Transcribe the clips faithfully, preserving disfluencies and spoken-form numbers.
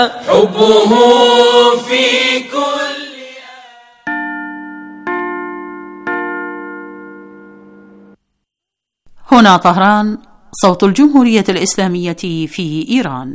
حبه في كل. هنا طهران، صوت الجمهورية الإسلامية في إيران.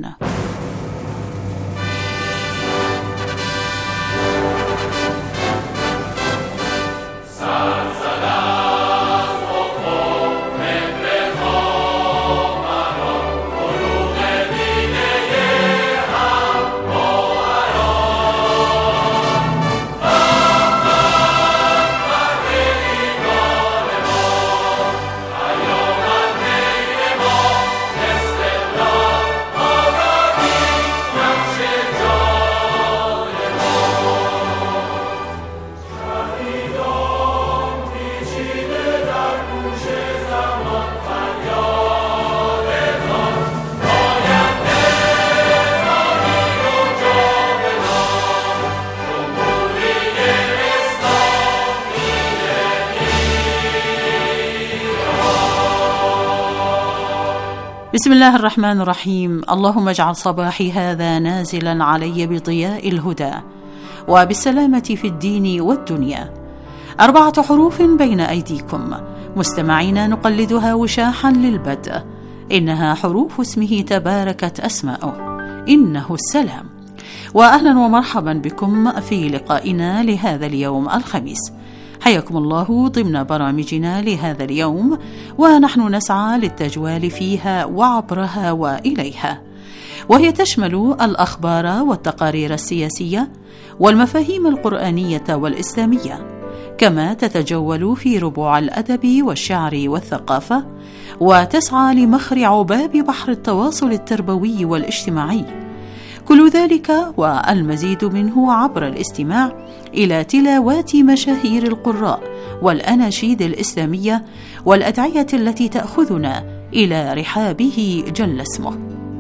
بسم الله الرحمن الرحيم. اللهم اجعل صباحي هذا نازلا علي بضياء الهدى وبالسلامة في الدين والدنيا. أربعة حروف بين أيديكم مستمعين نقلدها وشاحا للبدء، إنها حروف اسمه تباركت أسماؤه، إنه السلام. وأهلا ومرحبا بكم في لقائنا لهذا اليوم الخميس. حياكم الله ضمن برامجنا لهذا اليوم، ونحن نسعى للتجوال فيها وعبرها وإليها، وهي تشمل الأخبار والتقارير السياسية والمفاهيم القرآنية والإسلامية، كما تتجول في ربوع الأدب والشعر والثقافة، وتسعى لمخرع باب بحر التواصل التربوي والاجتماعي. كل ذلك والمزيد منه عبر الاستماع إلى تلاوات مشاهير القراء والأناشيد الإسلامية والأدعية التي تأخذنا إلى رحابه جل اسمه.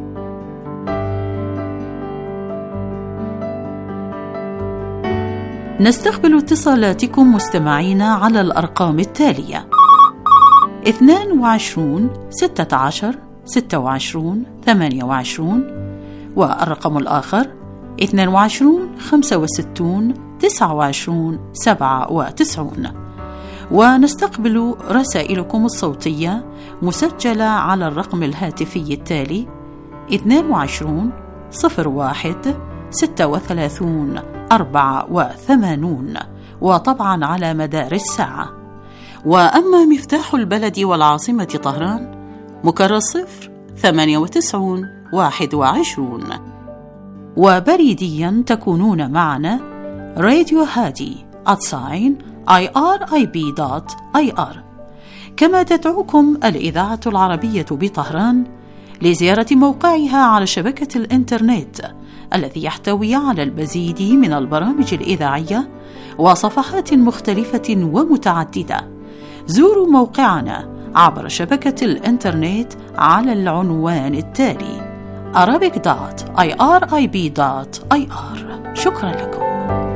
نستقبل اتصالاتكم مستمعينا على الأرقام التالية: اثنان وعشرون ستة عشر ستة وعشرون ثمانية وعشرون، والرقم الآخر اثنان وعشرون خمسة وستون تسعة وعشرون سبعة وتسعون. ونستقبل رسائلكم الصوتية مسجلة على الرقم الهاتفي التالي اثنان وعشرون صفر واحد ستة وثلاثون أربعة وثمانون، وطبعا على مدار الساعة. وأما مفتاح البلد والعاصمة طهران مكرر صفر ثمانية وتسعون واحد وعشرون. وبريديا تكونون معنا راديو هادي @اي ار اي بي دوت اي ار. كما تدعوكم الإذاعة العربية بطهران لزيارة موقعها على شبكة الإنترنت الذي يحتوي على المزيد من البرامج الإذاعية وصفحات مختلفة ومتعددة. زوروا موقعنا عبر شبكة الإنترنت على العنوان التالي arabic دوت اي ار اي بي دوت اي ار. شكرا لكم.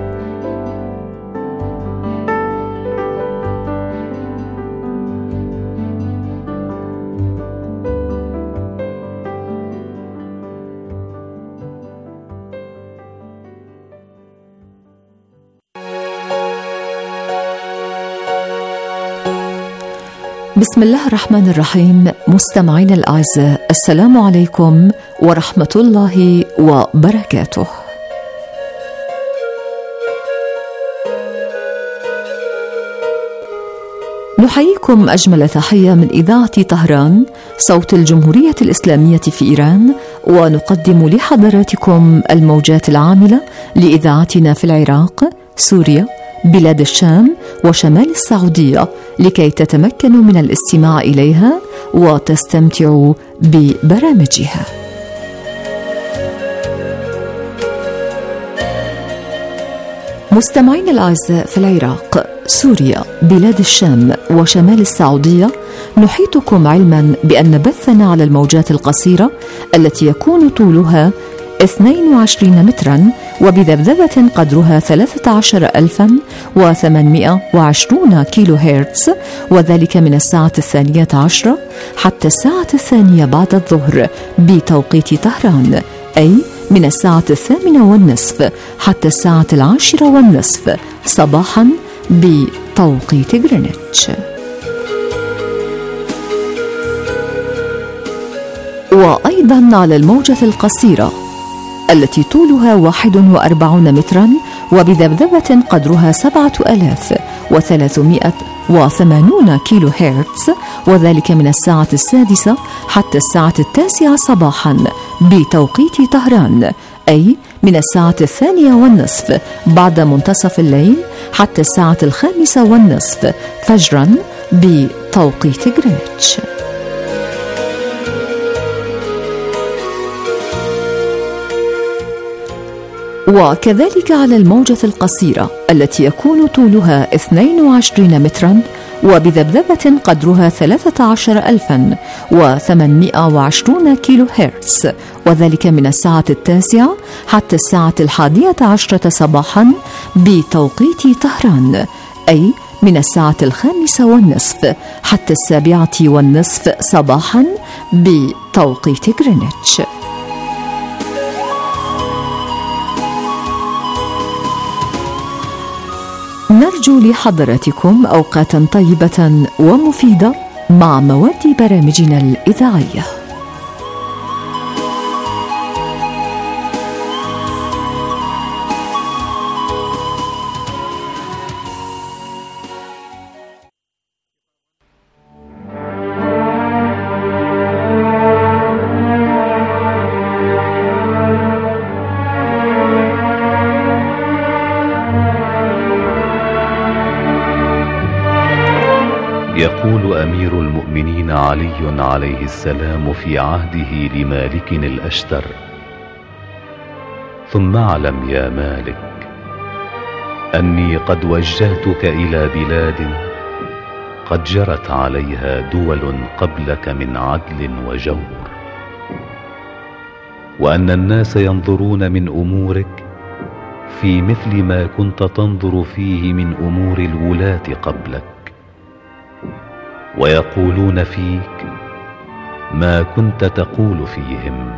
بسم الله الرحمن الرحيم. مستمعين الأعزاء، السلام عليكم ورحمة الله وبركاته. نحييكم أجمل تحية من إذاعة طهران صوت الجمهورية الإسلامية في إيران، ونقدم لحضراتكم الموجات العاملة لإذاعتنا في العراق، سوريا، بلاد الشام وشمال السعودية، لكي تتمكنوا من الاستماع إليها وتستمتعوا ببرامجها. مستمعين الأعزاء، في العراق، سوريا، بلاد الشام وشمال السعودية نحيطكم علما بأن بثنا على الموجات القصيرة التي يكون طولها اثنين وعشرين مترا وبذبذبة قدرها ثلاثة عشر ألفا وثمانمائة وعشرين كيلو هرتز، وذلك من الساعة الثانية عشرة حتى الساعة الثانية بعد الظهر بتوقيت طهران، أي من الساعة الثامنة والنصف حتى الساعة العاشرة والنصف صباحا بتوقيت غرينتش. وأيضا على الموجة القصيرة التي طولها واحد وأربعون مترا وبذبذبة قدرها سبعة آلاف وثلاثمائة وثمانون كيلو هرتز، وذلك من الساعة السادسة حتى الساعة التاسعة صباحا بتوقيت طهران، أي من الساعة الثانية والنصف بعد منتصف الليل حتى الساعة الخامسة والنصف فجرا بتوقيت غرينتش. وكذلك على الموجة القصيرة التي يكون طولها اثنين وعشرين مترا وبذبذبة قدرها ثلاثة عشر ألفا وثمانمائة وعشرون كيلو هرتز، وذلك من الساعة التاسعة حتى الساعة الحادية عشرة صباحا بتوقيت طهران، أي من الساعة الخامسة والنصف حتى السابعة والنصف صباحا بتوقيت غرينتش. نرجو لحضراتكم أوقاتا طيبة ومفيدة مع مواد برامجنا الإذاعية. يقول أمير المؤمنين علي عليه السلام في عهده لمالك الأشتر: ثم اعلم يا مالك أني قد وجهتك إلى بلاد قد جرت عليها دول قبلك من عدل وجور، وأن الناس ينظرون من أمورك في مثل ما كنت تنظر فيه من أمور الولاة قبلك، ويقولون فيك ما كنت تقول فيهم،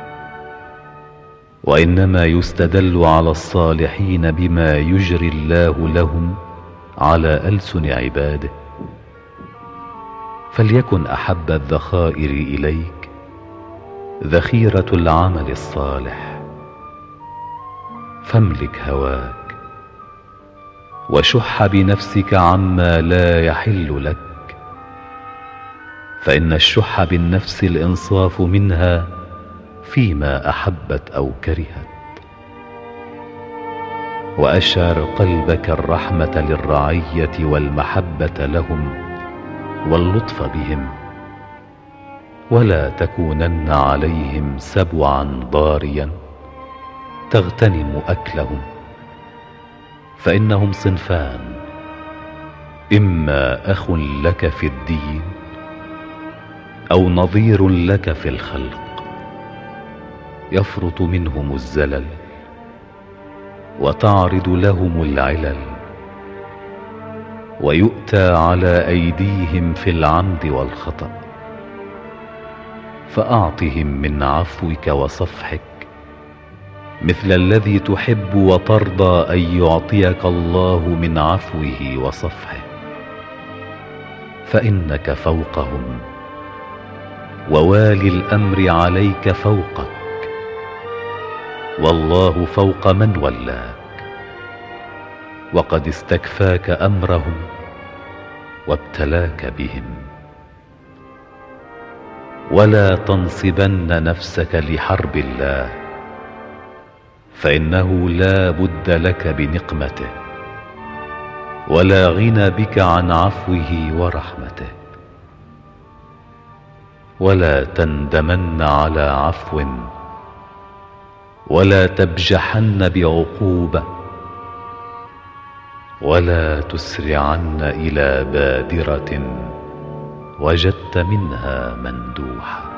وإنما يستدل على الصالحين بما يجري الله لهم على ألسن عباده. فليكن أحب الذخائر إليك ذخيرة العمل الصالح، فاملك هواك وشح بنفسك عما لا يحل لك، فإن الشح بالنفس الإنصاف منها فيما أحبت أو كرهت. وأشعر قلبك الرحمة للرعية والمحبة لهم واللطف بهم، ولا تكونن عليهم سبعا ضاريا تغتنم أكلهم، فإنهم صنفان: إما أخ لك في الدين أو نظير لك في الخلق، يفرط منهم الزلل وتعرض لهم العلل، ويؤتى على أيديهم في العمد والخطأ، فأعطهم من عفوك وصفحك مثل الذي تحب وترضى أن يعطيك الله من عفوه وصفحه، فإنك فوقهم، ووالي الأمر عليك فوقك، والله فوق من ولاك، وقد استكفاك أمرهم وابتلاك بهم. ولا تنصبن نفسك لحرب الله، فإنه لا بد لك بنقمته، ولا غنى بك عن عفوه ورحمته. ولا تندمن على عفو، ولا تبجحن بعقوبة، ولا تسرعن إلى بادرة وجدت منها مندوحة.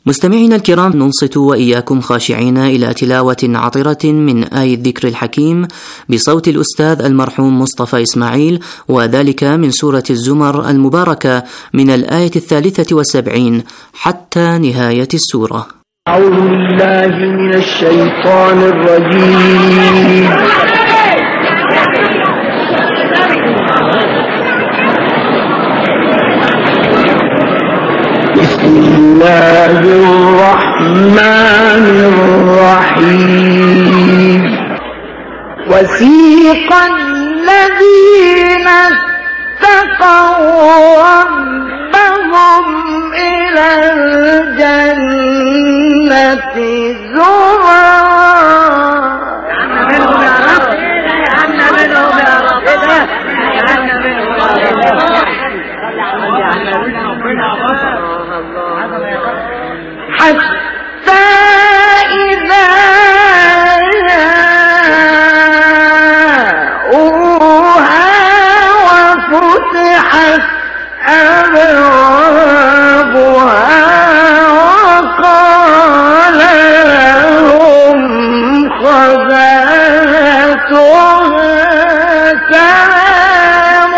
مستمعينا الكرام، ننصت وإياكم خاشعين إلى تلاوة عطرة من آية الذكر الحكيم بصوت الأستاذ المرحوم مصطفى إسماعيل، وذلك من سورة الزمر المباركة من الآية الثالثة والسبعين حتى نهاية السورة. أعوذ بالله من الشيطان الرجيم. بسم الله الرحمن الرحيم. وسيق الذين اتقوا ربهم إلى الجنة زمرا حتى إذا جاءوها وفتحت أبوابها وقال لهم خزنتها سلام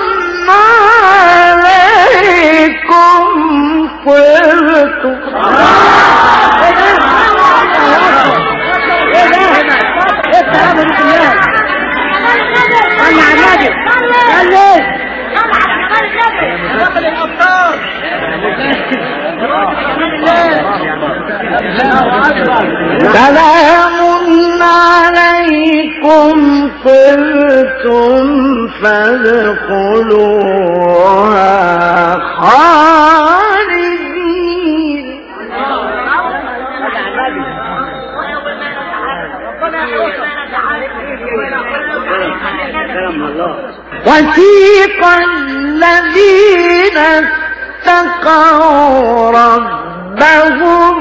عليكم طبتم. سلام عليكم طبتم فادخلوها خالدين. وسيق الذين اتقوا ربهم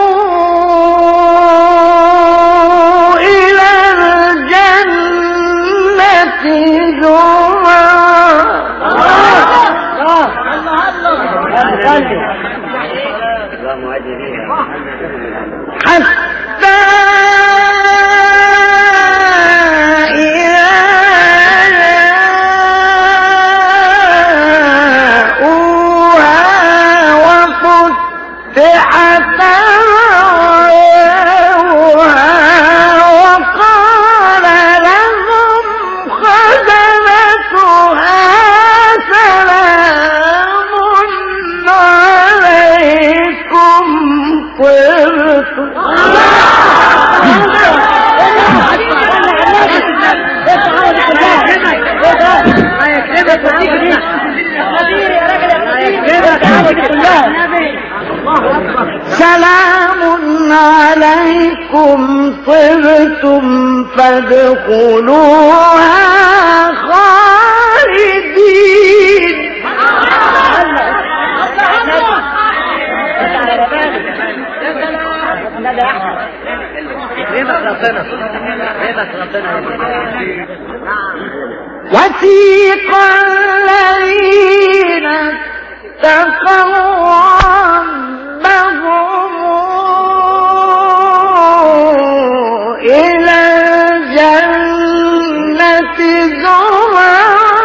إلى الجنة زمرا حتى سلام عليكم طبتم فادخلوها خالدين. وسيق الذين اتقوا ربهم إلى الجنة زمرا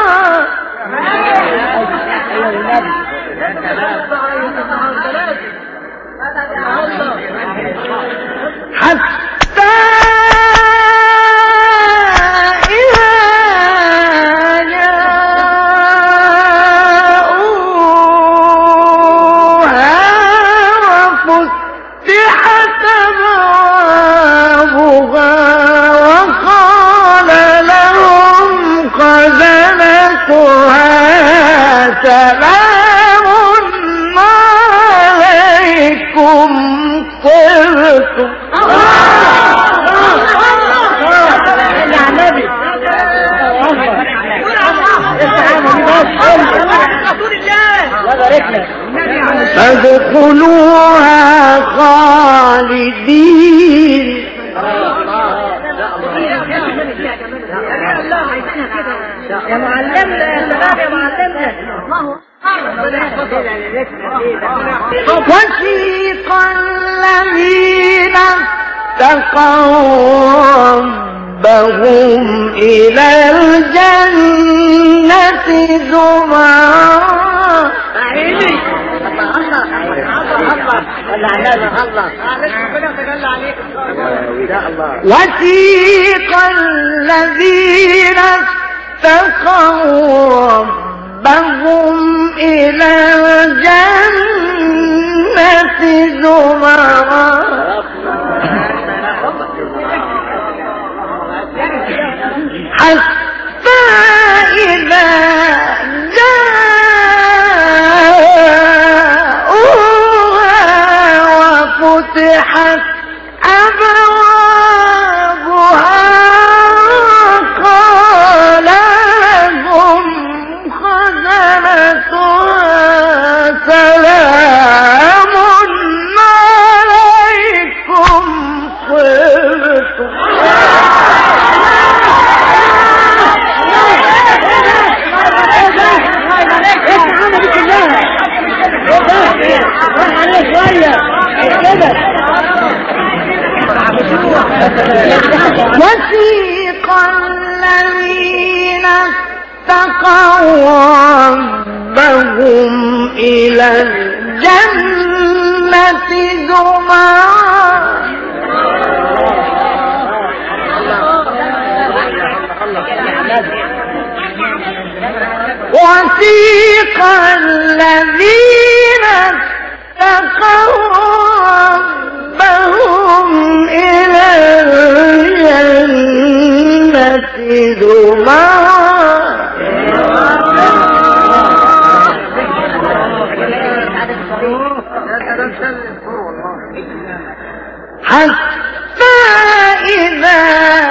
حتى سلام عليكم طبتم. فادخلوها خالدين. يا معلمنا يا شباب يا معلمنا. وسيق الذين اتقوا ربهم إلى الجنة زمرا. وسيق الذين اتقوا ربهم إلى الجنة زمرا حتى إذا جاءوها وفتحت أبوابها قال لهم خزنتها سلام عليكم طبتم. وسيق الذين اتقوا ربهم إلى الجنة زمرا وسيق الذين اتقوا ربهم إلى الجنة زمرا حتى إذا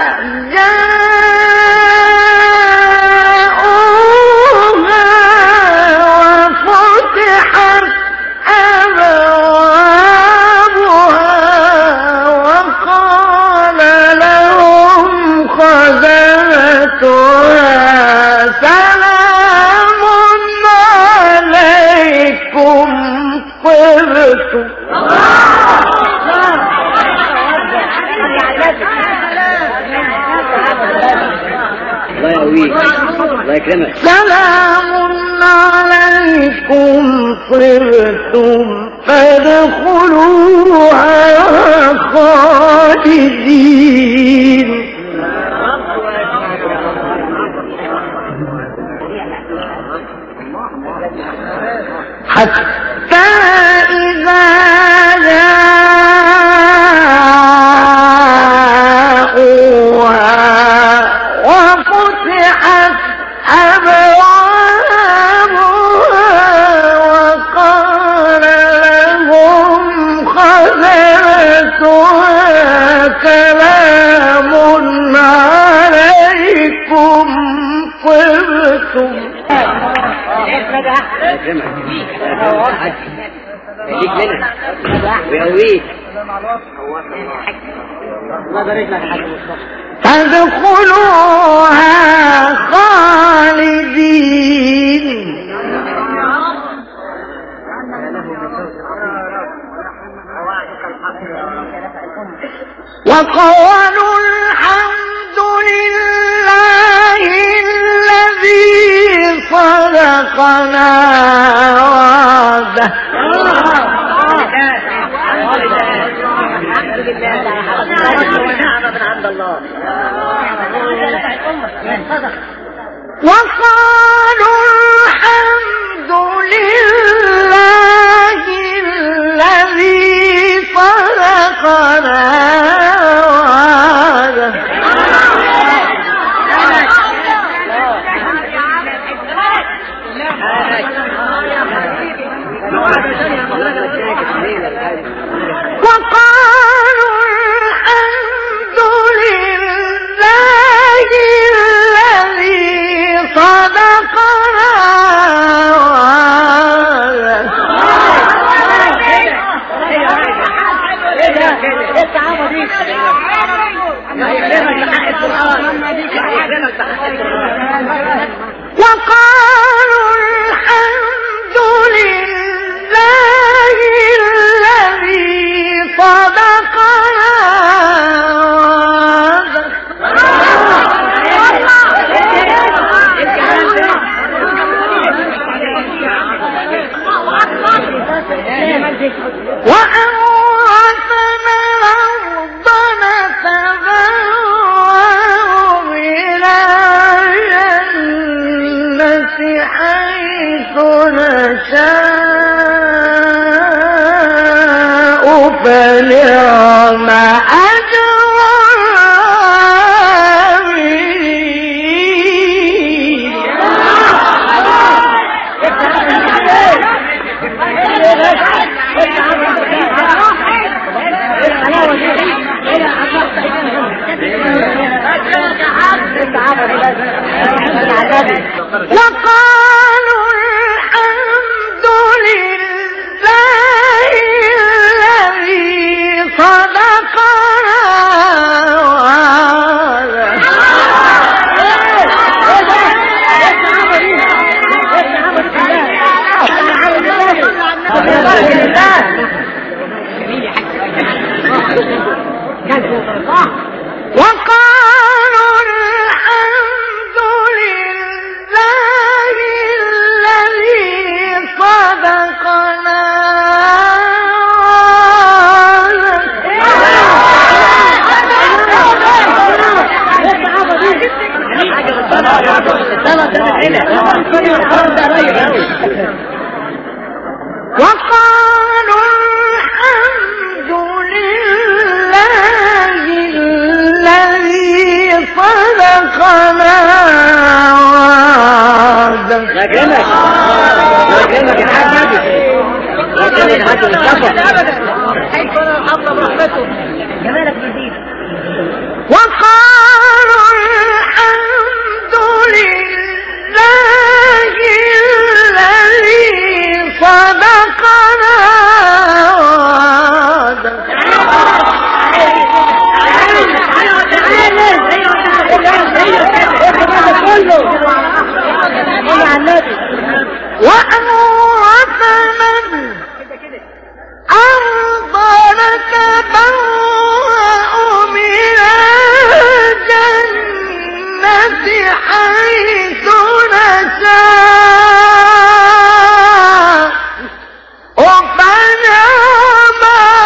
جاءوها وفتحت أبوابها وقال لهم خزنتها سلام عليكم طبتم. الله يقويك الله يكرمك. سلام عليكم طبتم فادخلوها خالدين. حتى إذا جاءوها وفتحت أبوابها وقال لهم خزنتها سلام عليكم طبتم. يجيك لنا ويقويك. فادخلوها خالدين. وقالوا الحمد لله الذي صدقنا وعده. وقالوا الحمد لله الذي صدقنا وعده. وقالوا الحمد لله الذي صدقنا فنعم أجر وقالوا الحمد لله الذي صدقنا وقالوا الحمد لله الذي صدقنا وقالوا الحمد لله الذي صدقنا وعده. لا كلمك لا كلمك يا حاج نبي لا كلمك يا حاج مصطفى جمالك جديد. وقالوا الحمد لله الذي صدقنا وعده. وأورثنا الأرض نتبوأ من الجنة حيث نشاء فنعم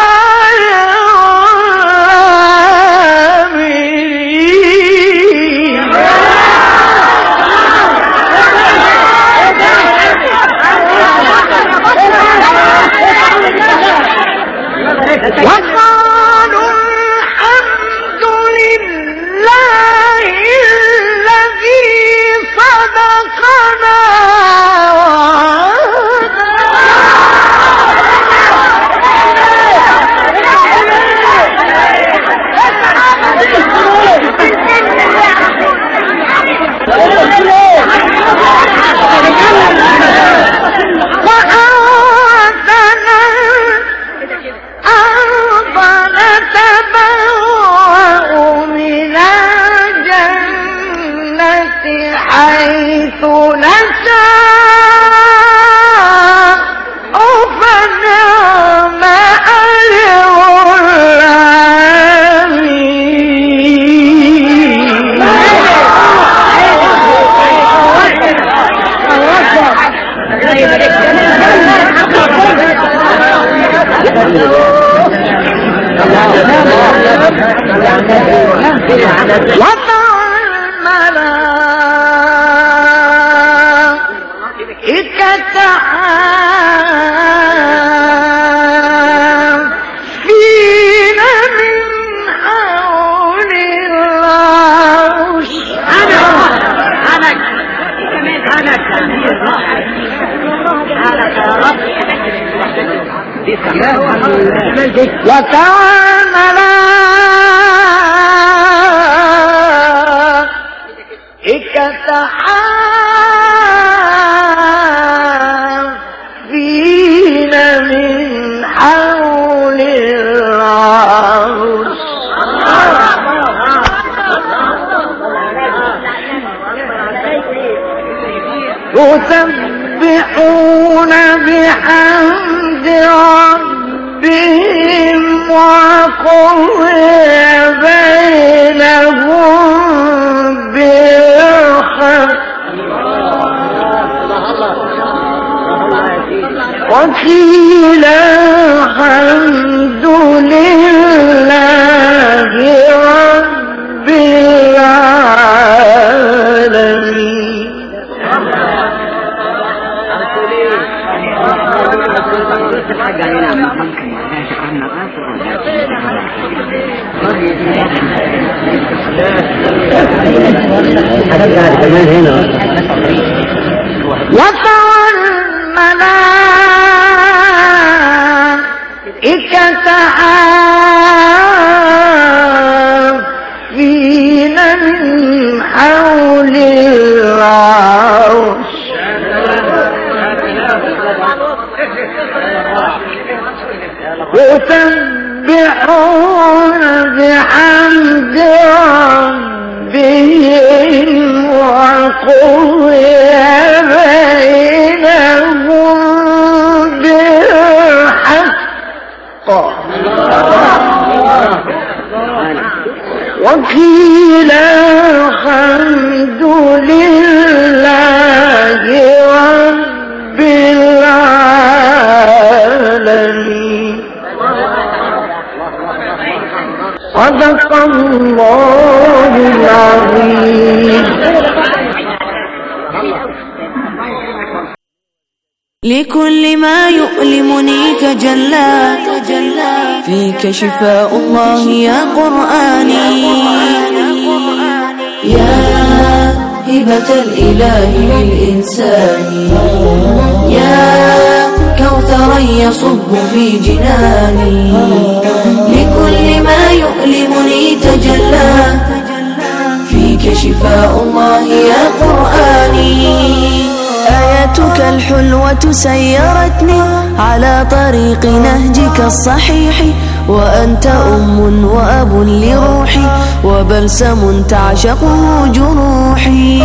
وقالوا الحمد لله الذي صدقنا وأورثنا الأرض نتبوأ من الجنة حيث نشاء فنعم أجر وترى الملائكة حافين من حول العرش. وترى الملائكة حافين من حول العرش يسبحون بحمد ربهم وقضي بينهم بالحق وقيل الحمد لله رب العالمين. الحاج علينا عم ممكن لا شكرنا وترى الملائكة حافين من حول العرش يسبحون بحمد ربهم وقضي بينهم بالحق وقيل الحمد لله رب العالمين. صدق الله العظيم. لكل ما يؤلمني تجلى فيك شفاء الله يا قرآني. يا هبة الإله للإنسان، يا كوثرا يصب في جناني. لكل ما يؤلمني تجلى فيك شفاء الله يا قرآني. آياتك الحلوة سيرتني على طريق نهجك الصحيح، وأنت أم وأب لروحي وبلسم تعشقه جروحي.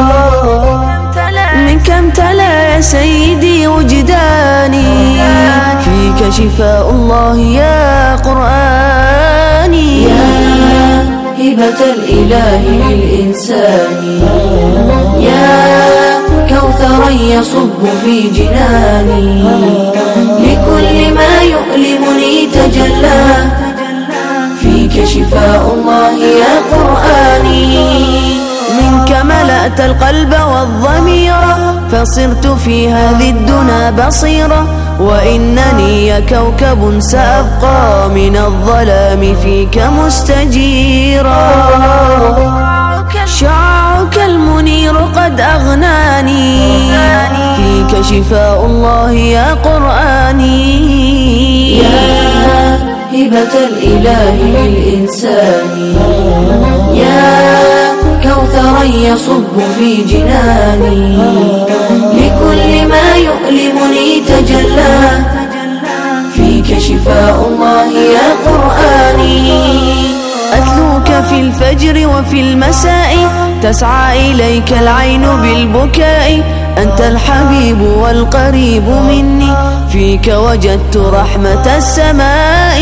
منك امتلأ يا سيدي وجداني، فيك شفاء الله يا قرآني. يا هبة الإله للإنسان، يا كوثرا يصب في جناني. لكل ما يؤلمني تجلى فيك شفاء الله يا قرآني. منك ملأت القلب والضمير فصرت في هذه الدنا بصيرة، وإنني يا كوكب سأبقى من الظلام فيك مستجيرا. شعاعك المنير قد أغناني، فيك شفاء الله يا قرآني. يا هبة الإله للإنسان، يا كوثرا يصب في جناني. لكل ما يؤلمني تجلى فيك شفاء الله يا قرآني. أتلوك في الفجر وفي المساء، تسعى إليك العين بالبكاء. أنت الحبيب والقريب مني، فيك وجدت رحمة السماء.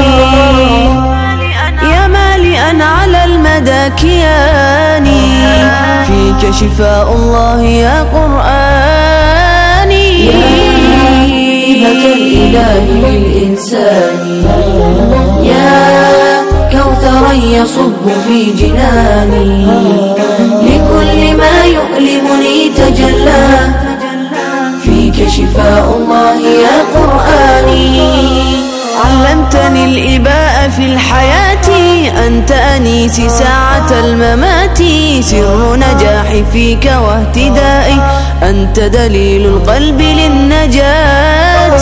يا مالئا على المدى كياني، فيك شفاء الله يا قرآني. يا هبة الإله للإنسان، يا كوثرا يصب في جناني. لكل ما يؤلمني تجلى فيك شفاء الله يا قرآني. علمتني الإباء في الحياة، أنت أنيسي ساعة الممات. سر نجاحي فيك واهتدائي، أنت دليل القلب للنجاة.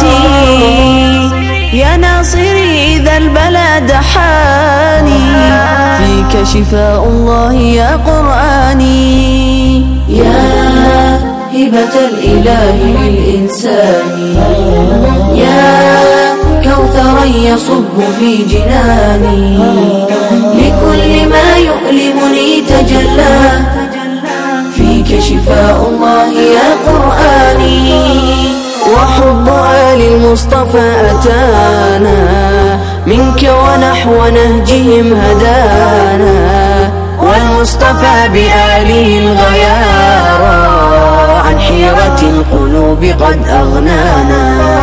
يا ناصري إذا البلا دحاني، فيك شفاء الله يا قرآني. يا هبة الإله للإنسان، يا كوثرا يصب في جناني. لكل ما يؤلمني تجلى فيك شفاء الله يا قرآني. وحب آل المصطفى أتانا، منك ونحو نهجهم هدانا. والمصطفى بآله الغيارى عن حيرة القلوب قد أغنانا.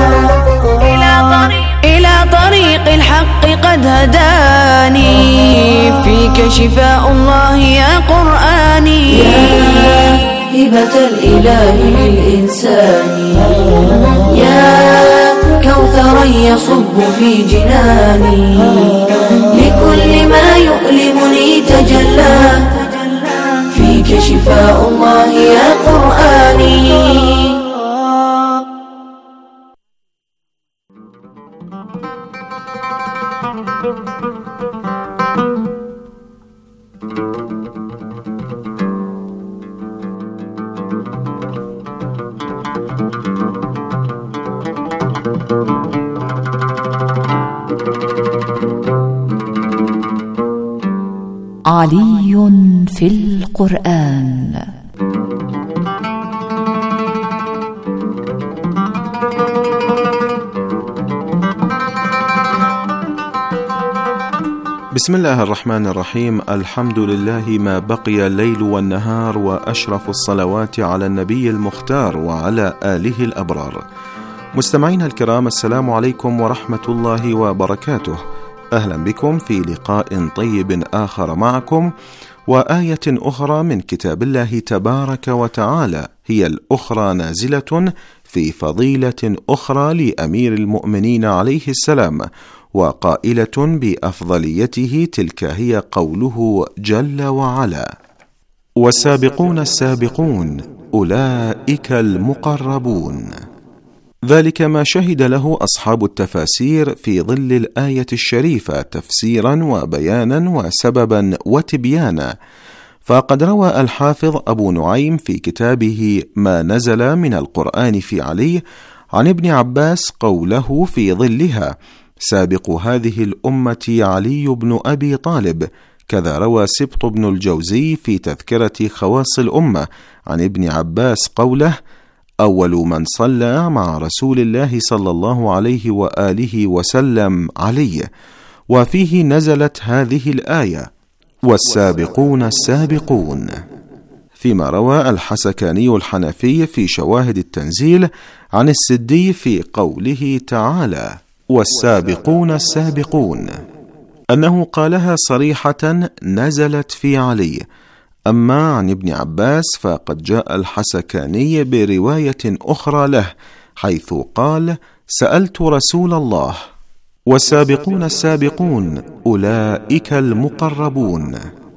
إلى طريق الحق قد هداني، فيك شفاء الله يا قرآني. يا هبة الإله للإنسان، يا كوثرا يصب في جناني. لكل كل ما يؤلمني تجلى فيك شفاء الله يا قرآني. علي في القرآن. بسم الله الرحمن الرحيم. الحمد لله ما بقي الليل والنهار، وأشرف الصلوات على النبي المختار وعلى آله الأبرار. مستمعينا الكرام، السلام عليكم ورحمة الله وبركاته. أهلا بكم في لقاء طيب آخر معكم، وآية أخرى من كتاب الله تبارك وتعالى، هي الأخرى نازلة في فضيلة أخرى لأمير المؤمنين عليه السلام، وقائلة بأفضليته، تلك هي قوله جل وعلا: والسابقون السابقون أولئك المقربون. ذلك ما شهد له أصحاب التفاسير في ظل الآية الشريفة تفسيرا وبيانا وسببا وتبيانا. فقد روى الحافظ أبو نعيم في كتابه ما نزل من القرآن في علي عن ابن عباس قوله في ظلها: سابق هذه الأمة علي بن أبي طالب. كذا روى سبط بن الجوزي في تذكرة خواص الأمة عن ابن عباس قوله: أول من صلى مع رسول الله صلى الله عليه وآله وسلم علي. وفيه نزلت هذه الآية: والسابقون السابقون. فيما روى الحسكاني الحنفي في شواهد التنزيل عن السدي في قوله تعالى: والسابقون السابقون، أنه قالها صريحة نزلت في علي. أما عن ابن عباس فقد جاء الحسكاني برواية أخرى له، حيث قال: سألت رسول الله: والسابقون السابقون أولئك المقربون.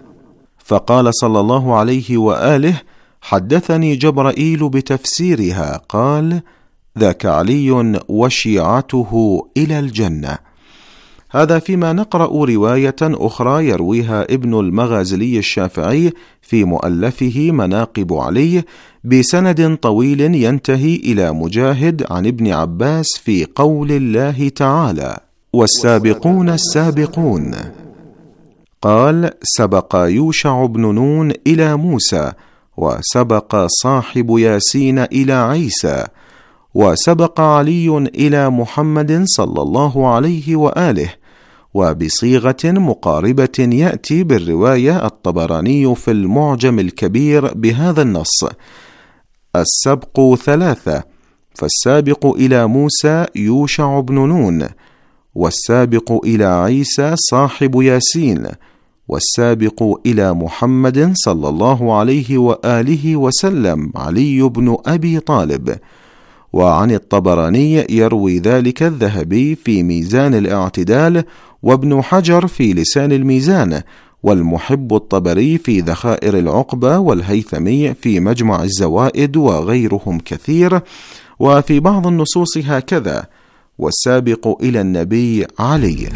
فقال صلى الله عليه وآله: حدثني جبرائيل بتفسيرها، قال: ذاك علي وشيعته إلى الجنة. هذا فيما نقرأ رواية أخرى يرويها ابن المغازلي الشافعي في مؤلفه مناقب علي بسند طويل ينتهي إلى مجاهد عن ابن عباس في قول الله تعالى: والسابقون السابقون. قال: سبق يوشع بن نون إلى موسى، وسبق صاحب ياسين إلى عيسى، وسبق علي إلى محمد صلى الله عليه وآله. وبصيغة مقاربة يأتي بالرواية الطبراني في المعجم الكبير بهذا النص: السبق ثلاثة، فالسابق إلى موسى يوشع بن نون، والسابق إلى عيسى صاحب ياسين، والسابق إلى محمد صلى الله عليه وآله وسلم علي بن أبي طالب. وعن الطبراني يروي ذلك الذهبي في ميزان الاعتدال، وابن حجر في لسان الميزان، والمحب الطبري في ذخائر العقبة، والهيثمي في مجمع الزوائد، وغيرهم كثير. وفي بعض النصوص هكذا: والسابق إلى النبي علي.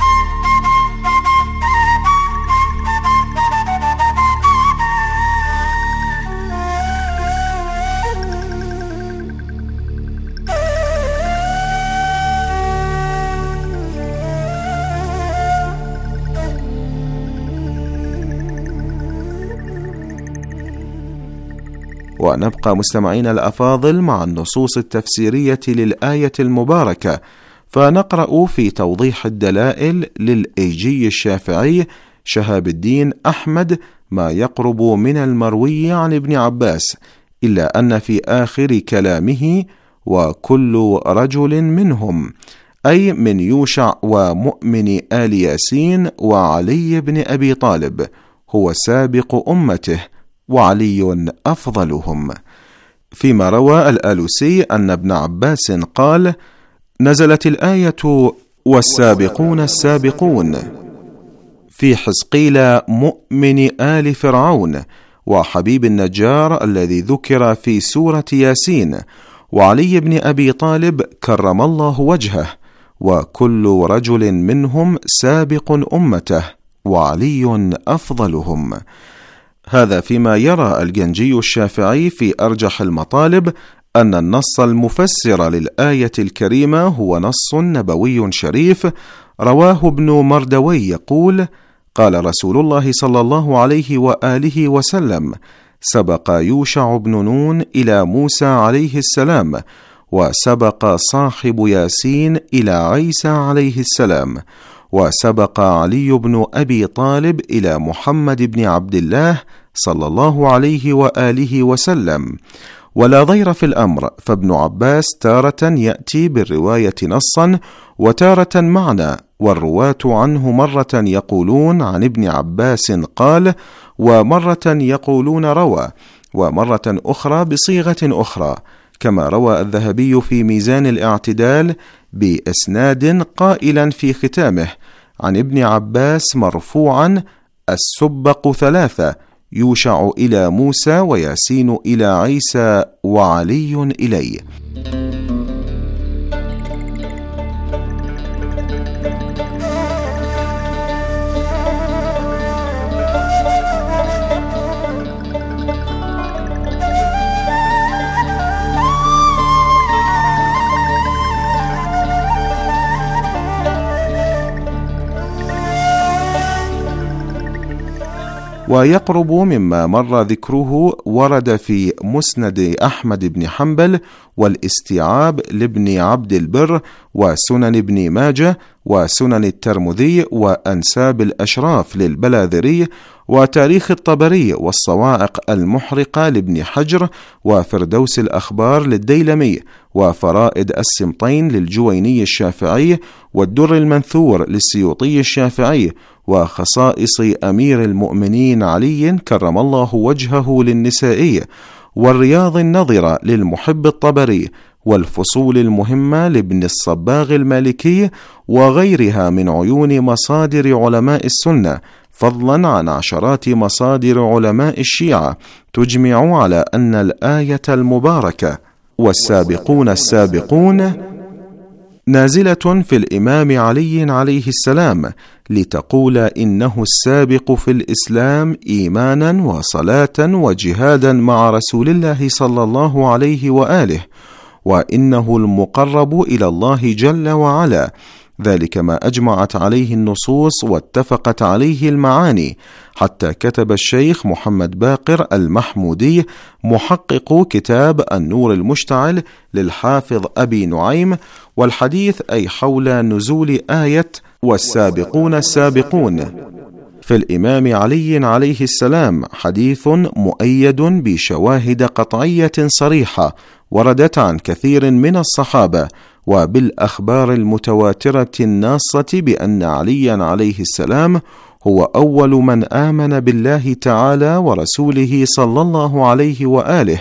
ونبقى مستمعين الأفاضل مع النصوص التفسيرية للآية المباركة، فنقرأ في توضيح الدلائل للإيجي الشافعي شهاب الدين أحمد ما يقرب من المروي عن ابن عباس، إلا أن في آخر كلامه: وكل رجل منهم، أي من يوشع ومؤمن آل ياسين وعلي بن أبي طالب، هو سابق أمته، وعلي أفضلهم. فيما روى الآلوسي أن ابن عباس قال: نزلت الآية والسابقون السابقون، في حزقيل مؤمن آل فرعون، وحبيب النجار الذي ذكر في سورة ياسين، وعلي بن أبي طالب كرم الله وجهه، وكل رجل منهم سابق أمته، وعلي أفضلهم. هذا فيما يرى الجنجي الشافعي في أرجح المطالب أن النص المفسر للآية الكريمة هو نص نبوي شريف رواه ابن مردوي يقول: قال رسول الله صلى الله عليه وآله وسلم: سبق يوشع بن نون إلى موسى عليه السلام، وسبق صاحب ياسين إلى عيسى عليه السلام، وسبق علي بن أبي طالب إلى محمد بن عبد الله صلى الله عليه وآله وسلم. ولا ضير في الأمر، فابن عباس تارة يأتي بالرواية نصا وتارة معنى، والرواة عنه مرة يقولون عن ابن عباس قال، ومرة يقولون روى، ومرة أخرى بصيغة أخرى، كما روى الذهبي في ميزان الاعتدال بإسناد قائلا في ختامه عن ابن عباس مرفوعا: السبق ثلاثة، يوشع إلى موسى، وياسين إلى عيسى، وعلي إليه. ويقرب مما مر ذكره ورد في مسند أحمد بن حنبل، والاستيعاب لابن عبد البر، وسنن ابن ماجه، وسنن الترمذي، وأنساب الأشراف للبلاذري، وتاريخ الطبري، والصواعق المحرقة لابن حجر، وفردوس الأخبار للديلمي، وفرائد السمطين للجويني الشافعي، والدر المنثور للسيوطي الشافعي، وخصائص أمير المؤمنين علي كرم الله وجهه للنسائي، والرياض النظرة للمحب الطبري، والفصول المهمة لابن الصباغ المالكي، وغيرها من عيون مصادر علماء السنة، فضلا عن عشرات مصادر علماء الشيعة تجمع على أن الآية المباركة والسابقون السابقون نازلة في الإمام علي عليه السلام، لتقول إنه السابق في الإسلام إيمانا وصلاة وجهادا مع رسول الله صلى الله عليه وآله، وإنه المقرب إلى الله جل وعلا، ذلك ما أجمعت عليه النصوص واتفقت عليه المعاني، حتى كتب الشيخ محمد باقر المحمودي محقق كتاب النور المشتعل للحافظ أبي نعيم: والحديث أي حول نزول آية والسابقون السابقون في الإمام علي عليه السلام حديث مؤيد بشواهد قطعية صريحة وردت عن كثير من الصحابة، وبالأخبار المتواترة الناصة بأن عليا عليه السلام هو أول من آمن بالله تعالى ورسوله صلى الله عليه وآله،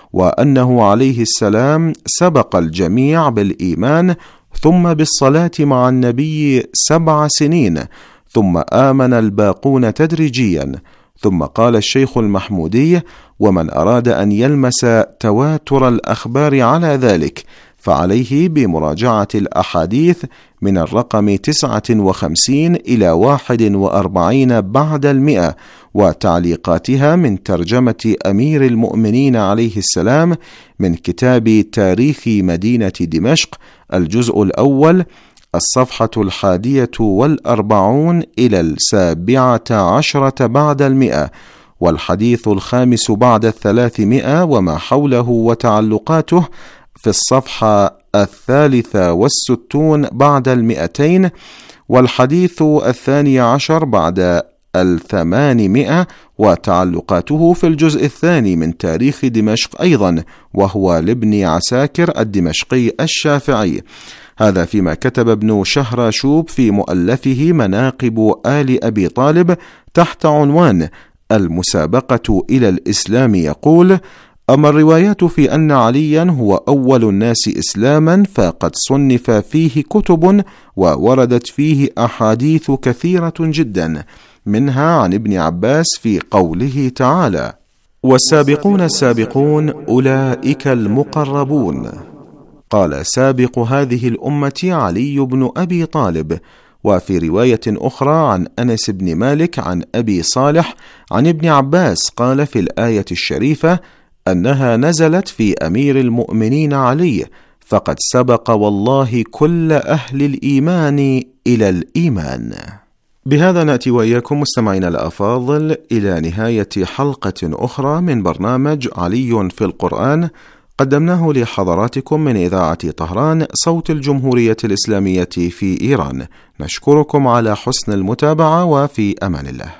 وأنه عليه السلام سبق الجميع بالإيمان ثم بالصلاة مع النبي سبع سنين، ثم آمن الباقون تدريجيا. ثم قال الشيخ المحمودي: ومن أراد أن يلمس تواتر الأخبار على ذلك فعليه بمراجعة الأحاديث من الرقم تسعة وخمسين إلى واحد وأربعين بعد المئة، وتعليقاتها من ترجمة أمير المؤمنين عليه السلام من كتاب تاريخ مدينة دمشق، الجزء الأول، الصفحة الحادية والأربعون إلى السابعة عشرة بعد المئة، والحديث الخامس بعد الثلاثمائة وما حوله وتعلقاته في الصفحة الثالثة والستون بعد المئتين، والحديث الثاني عشر بعد الثمانمائة وتعلقاته في الجزء الثاني من تاريخ دمشق أيضا، وهو لابن عساكر الدمشقي الشافعي. هذا فيما كتب ابن شهراشوب في مؤلفه مناقب آل أبي طالب تحت عنوان المسابقة إلى الإسلام، يقول: أما الروايات في أن عليا هو أول الناس إسلاما فقد صنف فيه كتب ووردت فيه أحاديث كثيرة جدا، منها عن ابن عباس في قوله تعالى: والسابقون السابقون أولئك المقربون. قال سابق هذه الأمة علي بن أبي طالب. وفي رواية أخرى عن أنس بن مالك عن أبي صالح عن ابن عباس قال في الآية الشريفة أنها نزلت في أمير المؤمنين علي، فقد سبق والله كل أهل الإيمان إلى الإيمان. بهذا نأتي وإياكم مستمعينا الأفاضل إلى نهاية حلقة أخرى من برنامج علي في القرآن، قدمناه لحضراتكم من إذاعة طهران صوت الجمهورية الإسلامية في إيران. نشكركم على حسن المتابعة، وفي أمان الله.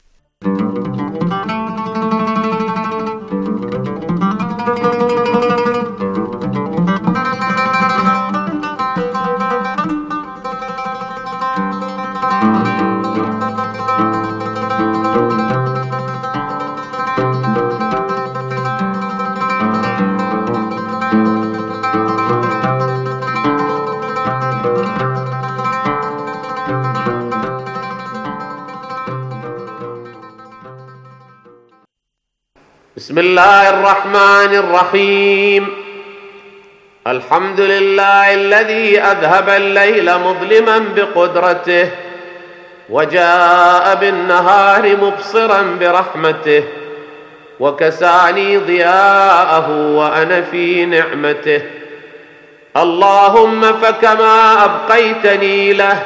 بسم الله الرحمن الرحيم. الحمد لله الذي أذهب الليل مظلما بقدرته، وجاء بالنهار مبصرا برحمته، وكساني ضياءه وأنا في نعمته. اللهم فكما أبقيتني له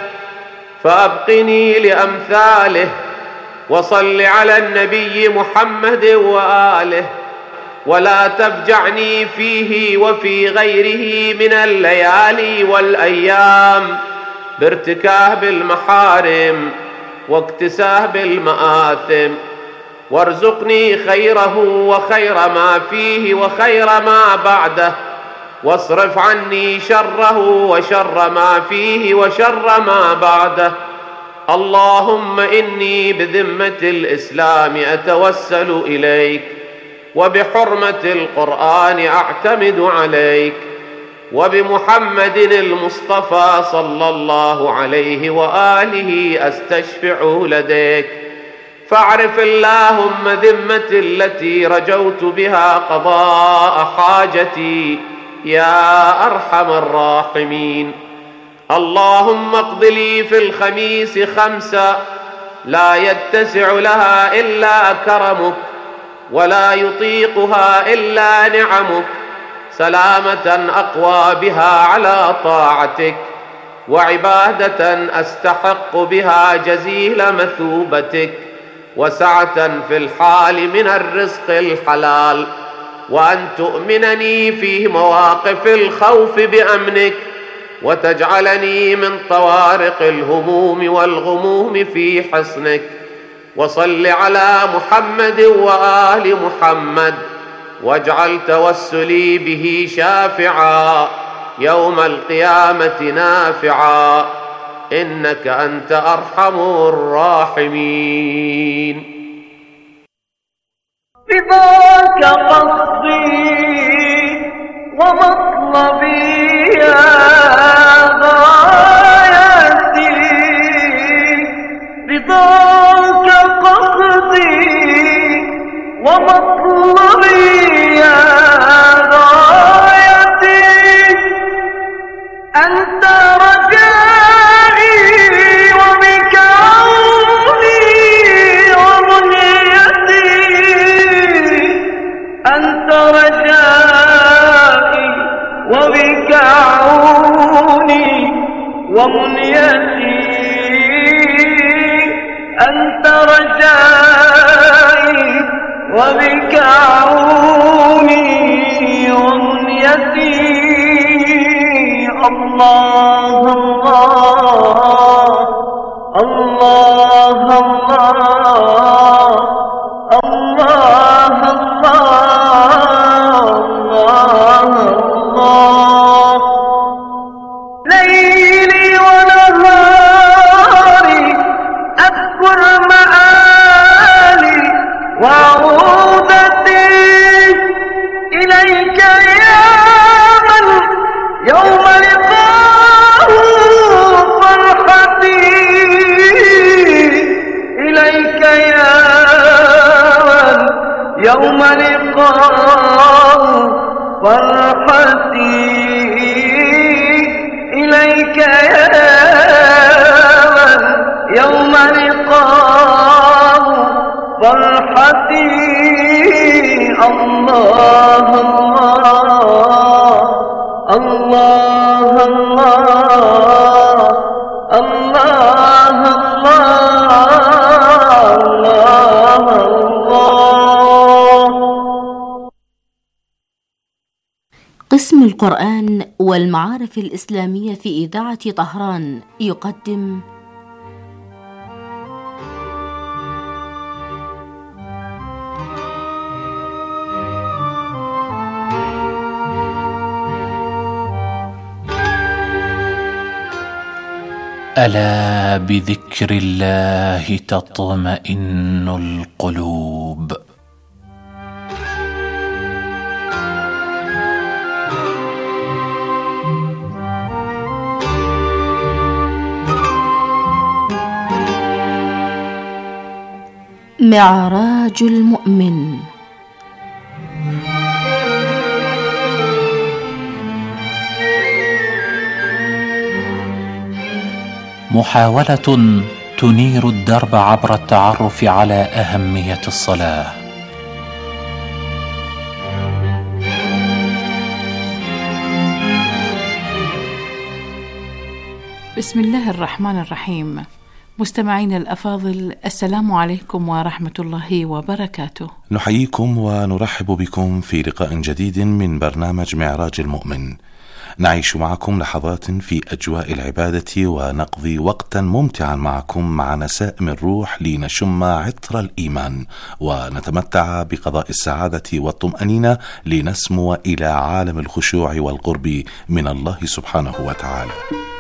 فأبقني لأمثاله، وصل على النبي محمد وآله، ولا تفجعني فيه وفي غيره من الليالي والأيام بارتكاب المحارم واكتساب المآثم، وارزقني خيره وخير ما فيه وخير ما بعده، واصرف عني شره وشر ما فيه وشر ما بعده. اللهم إني بذمة الإسلام أتوسل إليك، وبحرمة القرآن أعتمد عليك، وبمحمد المصطفى صلى الله عليه وآله أستشفع لديك. فاعرف اللهم ذمتي التي رجوت بها قضاء حاجتي يا أرحم الراحمين. اللهم اقض لي في الخميس خمسة لا يتسع لها إلا كرمك، ولا يطيقها إلا نعمك، سلامة أقوى بها على طاعتك، وعبادة أستحق بها جزيل مثوبتك، وسعة في الحال من الرزق الحلال، وأن تؤمنني في مواقف الخوف بأمنك، وتجعلني من طوارق الهموم والغموم في حصنك. وصل على محمد وآل محمد، واجعل توسلي به شافعا يوم القيامة نافعا، إنك أنت أرحم الراحمين. رضاك قصدي ومطلبي يا غايتي، رضاك قصدي ومطلبي يا غايتي، أنت رجائي وبك عوني ومنيتي، أنت رجائي وبك عوني ومنيتي، أنت رجائي وبك عوني ومنيتي. الله الله الله الله الله الله الله. ليلي ونهاري أذكر مآلي وعودتي إليك يا من يوم لقائي يوم لقاء فرحتي إليك يا من يوم لقاء فرحتي الله الله الله الله الله الله الله. قسم القرآن والمعارف الإسلامية في إذاعة طهران يقدم ألا بذكر الله تطمئن القلوب. معراج المؤمن. محاولة تنير الدرب عبر التعرف على أهمية الصلاة. بسم الله الرحمن الرحيم. مستمعين الأفاضل، السلام عليكم ورحمة الله وبركاته. نحييكم ونرحب بكم في لقاء جديد من برنامج معراج المؤمن. نعيش معكم لحظات في أجواء العبادة ونقضي وقتا ممتعا معكم مع نسائم الروح لنشم عطر الإيمان ونتمتع بقضاء السعادة والطمأنينة لنسمو إلى عالم الخشوع والقرب من الله سبحانه وتعالى.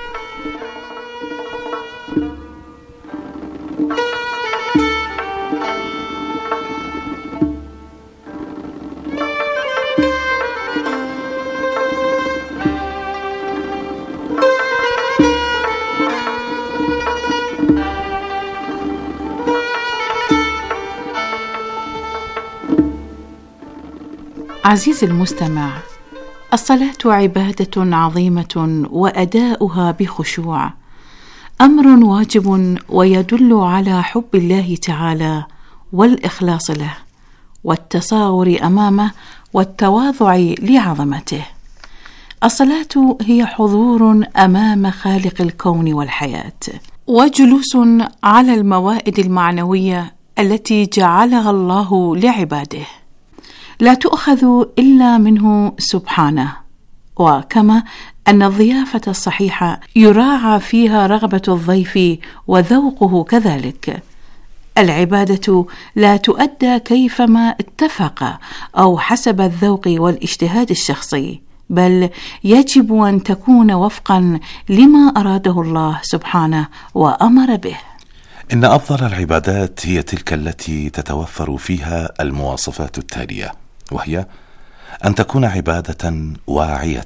عزيزي المستمع، الصلاة عبادة عظيمة وأداؤها بخشوع أمر واجب ويدل على حب الله تعالى والإخلاص له والتصاغر أمامه والتواضع لعظمته. الصلاة هي حضور أمام خالق الكون والحياة، وجلوس على الموائد المعنوية التي جعلها الله لعباده، لا تؤخذ إلا منه سبحانه. وكما أن الضيافة الصحيحة يراعى فيها رغبة الضيف وذوقه، كذلك العبادة لا تؤدى كيفما اتفق أو حسب الذوق والاجتهاد الشخصي، بل يجب أن تكون وفقا لما أراده الله سبحانه وأمر به. إن أفضل العبادات هي تلك التي تتوفر فيها المواصفات التالية، وهي أن تكون عبادة واعية.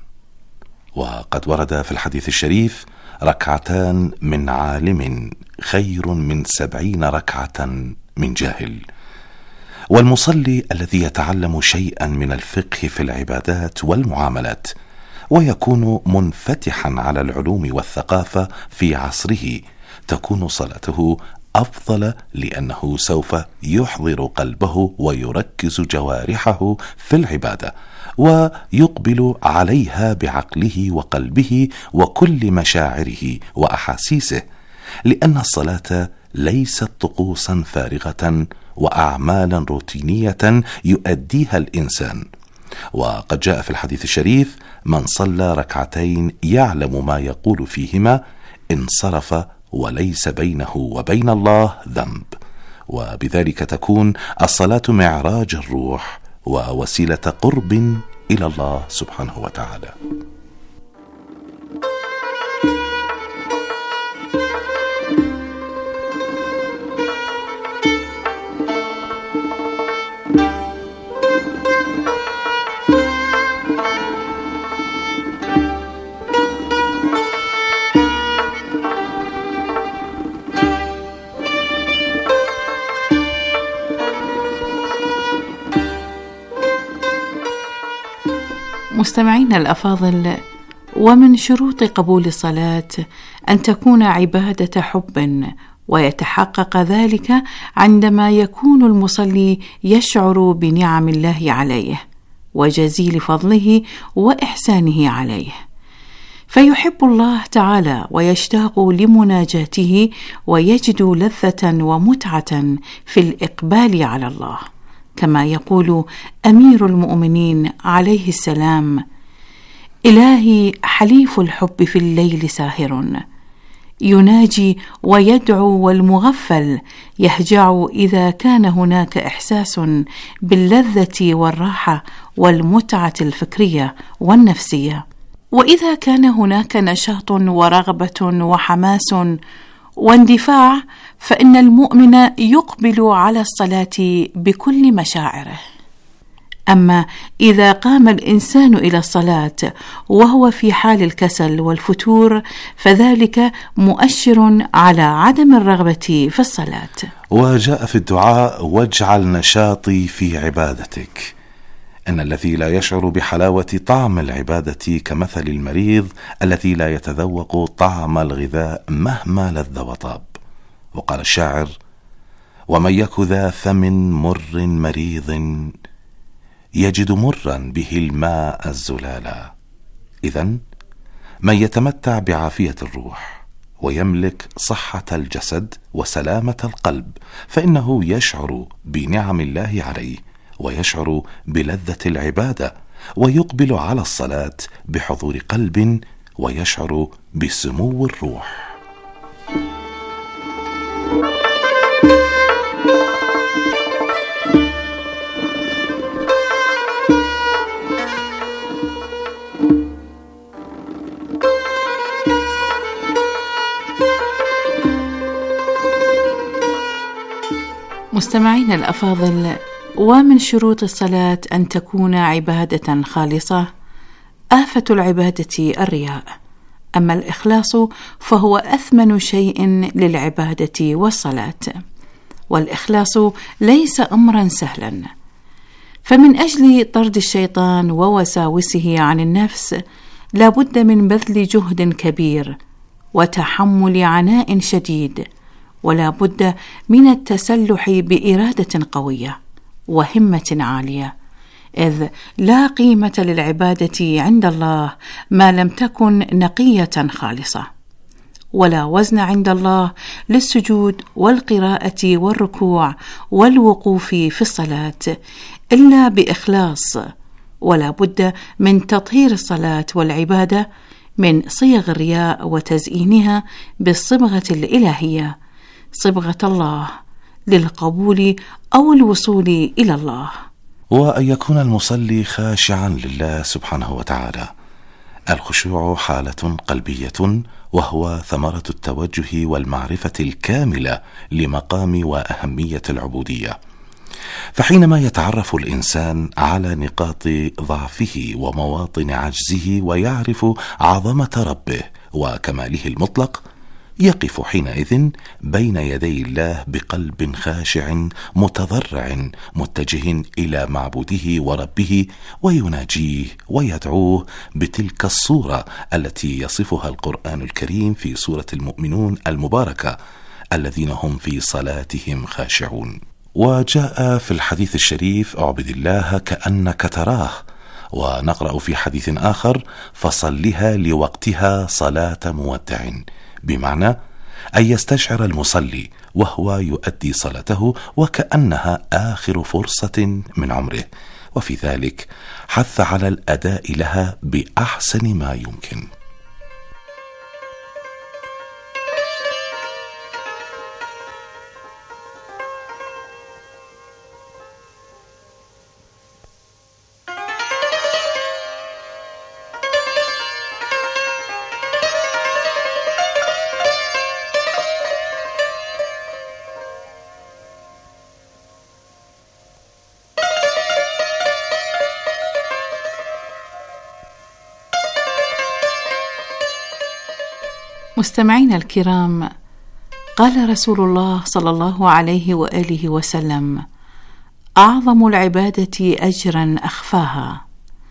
وقد ورد في الحديث الشريف: ركعتان من عالم خير من سبعين ركعة من جاهل. والمصلي الذي يتعلم شيئا من الفقه في العبادات والمعاملات ويكون منفتحا على العلوم والثقافة في عصره، تكون صلاته أفضل، لأنه سوف يحضر قلبه ويركز جوارحه في العبادة ويقبل عليها بعقله وقلبه وكل مشاعره وأحاسيسه، لأن الصلاة ليست طقوسا فارغة وأعمالا روتينية يؤديها الإنسان. وقد جاء في الحديث الشريف: من صلى ركعتين يعلم ما يقول فيهما انصرف وليس بينه وبين الله ذنب. وبذلك تكون الصلاة معراج الروح ووسيلة قرب إلى الله سبحانه وتعالى. مستمعينا الأفاضل، ومن شروط قبول الصلاة أن تكون عبادة حب، ويتحقق ذلك عندما يكون المصلي يشعر بنعم الله عليه وجزيل فضله وإحسانه عليه، فيحب الله تعالى ويشتاق لمناجاته ويجد لذة ومتعة في الإقبال على الله، كما يقول أمير المؤمنين عليه السلام: إلهي حليف الحب في الليل ساهر، يناجي ويدعو والمغفل يهجع إذا كان هناك إحساس باللذة والراحة والمتعة الفكرية والنفسية، وإذا كان هناك نشاط ورغبة وحماس واندفاع، فإن المؤمن يقبل على الصلاة بكل مشاعره. أما إذا قام الإنسان إلى الصلاة وهو في حال الكسل والفتور، فذلك مؤشر على عدم الرغبة في الصلاة. وجاء في الدعاء: واجعل نشاطي في عبادتك. إن الذي لا يشعر بحلاوة طعم العبادة كمثل المريض الذي لا يتذوق طعم الغذاء مهما لذ وطاب. وقال الشاعر: ومن يك ذا فم مر مريض يجد مرا به الماء الزلالا. إذن من يتمتع بعافية الروح ويملك صحة الجسد وسلامة القلب، فإنه يشعر بنعم الله عليه ويشعر بلذة العبادة، ويقبل على الصلاة بحضور قلب ويشعر بسمو الروح. مستمعين الأفاضل، ومن شروط الصلاة أن تكون عبادة خالصة. آفة العبادة الرياء، أما الإخلاص فهو أثمن شيء للعبادة والصلاة، والإخلاص ليس أمرا سهلا، فمن أجل طرد الشيطان ووساوسه عن النفس لا بد من بذل جهد كبير وتحمل عناء شديد، ولا بد من التسلح بإرادة قوية وهمة عالية، إذ لا قيمة للعبادة عند الله ما لم تكن نقية خالصة، ولا وزن عند الله للسجود والقراءة والركوع والوقوف في الصلاة إلا بإخلاص، ولا بد من تطهير الصلاة والعبادة من صيغ الرياء وتزيينها بالصبغة الإلهية، صبغة الله للقبول أو الوصول إلى الله. وأن يكون المصلي خاشعا لله سبحانه وتعالى. الخشوع حالة قلبية، وهو ثمرة التوجه والمعرفة الكاملة لمقام وأهمية العبودية. فحينما يتعرف الإنسان على نقاط ضعفه ومواطن عجزه ويعرف عظمة ربه وكماله المطلق، يقف حينئذ بين يدي الله بقلب خاشع متضرع متجه إلى معبوده وربه، ويناجيه ويدعوه بتلك الصورة التي يصفها القرآن الكريم في سورة المؤمنون المباركة: الذين هم في صلاتهم خاشعون. وجاء في الحديث الشريف: اعبد الله كأنك تراه. ونقرأ في حديث آخر: فصلها لوقتها صلاة مودع، بمعنى أن يستشعر المصلي وهو يؤدي صلاته وكأنها آخر فرصة من عمره، وفي ذلك حث على الأداء لها بأحسن ما يمكن. مستمعين الكرام، قال رسول الله صلى الله عليه وآله وسلم: أعظم العبادة أجرا أخفاها،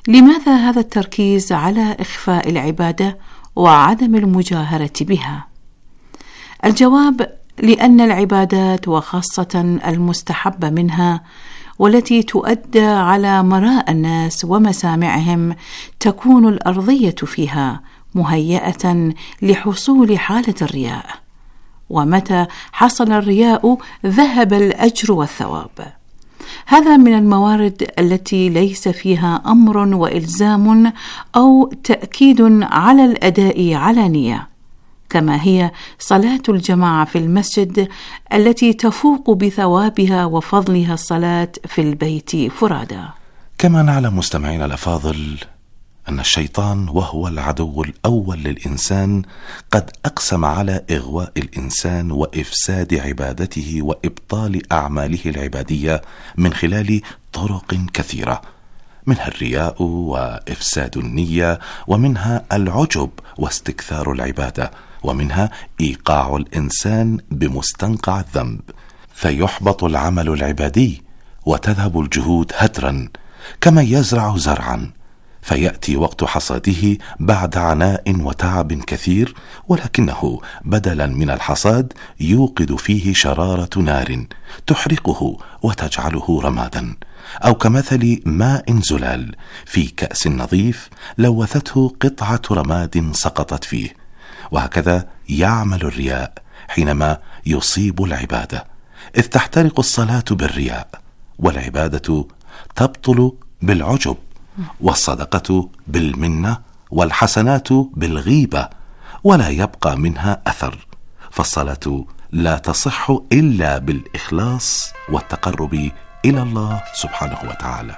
لماذا هذا التركيز على إخفاء العبادة وعدم المجاهرة بها؟ الجواب: لأن العبادات وخاصة المستحبة منها والتي تؤدى على مراء الناس ومسامعهم تكون الأرضية فيها مهيئة لحصول حالة الرياء، ومتى حصل الرياء ذهب الأجر والثواب. هذا من الموارد التي ليس فيها أمر وإلزام أو تأكيد على الأداء علانية، كما هي صلاة الجماعة في المسجد التي تفوق بثوابها وفضلها الصلاة في البيت فرادى. كما نعلم مستمعينا الأفاضل أن الشيطان وهو العدو الأول للإنسان قد أقسم على إغواء الإنسان وإفساد عبادته وإبطال أعماله العبادية من خلال طرق كثيرة، منها الرياء وإفساد النية، ومنها العجب واستكثار العبادة، ومنها إيقاع الإنسان بمستنقع الذنب فيحبط العمل العبادي وتذهب الجهود هدرا، كما يزرع زرعا فيأتي وقت حصاده بعد عناء وتعب كثير، ولكنه بدلا من الحصاد يوقد فيه شرارة نار تحرقه وتجعله رمادا، أو كمثل ماء زلال في كأس نظيف لوثته قطعة رماد سقطت فيه. وهكذا يعمل الرياء حينما يصيب العبادة، إذ تحترق الصلاة بالرياء، والعبادة تبطل بالعجب، والصدقة بالمنة، والحسنات بالغيبة، ولا يبقى منها أثر، فالصلاة لا تصح إلا بالإخلاص والتقرب إلى الله سبحانه وتعالى.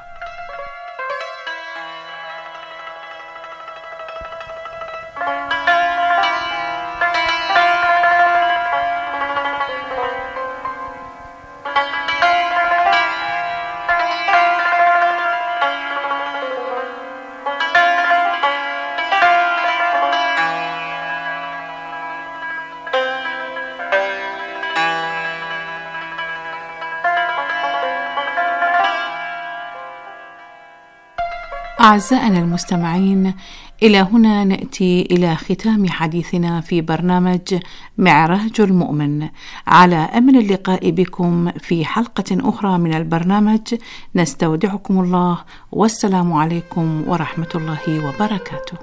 أعزائنا المستمعين، إلى هنا نأتي إلى ختام حديثنا في برنامج معراج المؤمن، على أمل اللقاء بكم في حلقة أخرى من البرنامج. نستودعكم الله، والسلام عليكم ورحمة الله وبركاته.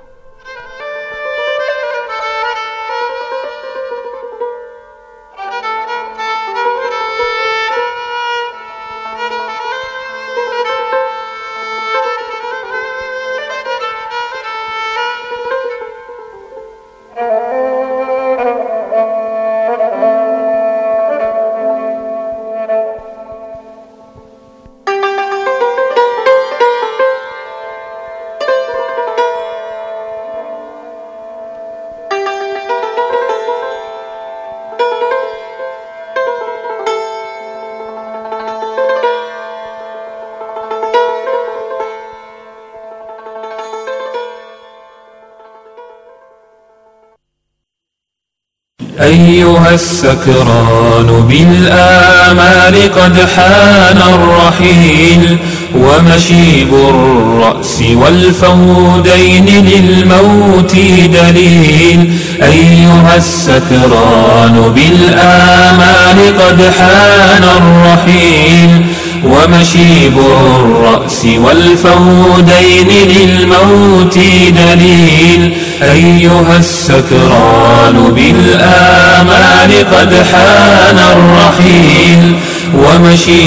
أيها السكران بالآمال قد حان الرحيل، ومشيب الرأس والفودين للموت دليل. أيها السكران بالآمال قد حان الرحيل، ومشيب الرأس والفودين للموت دليل. أيها السكران بالآمال قد حان الرحيل، ومشيب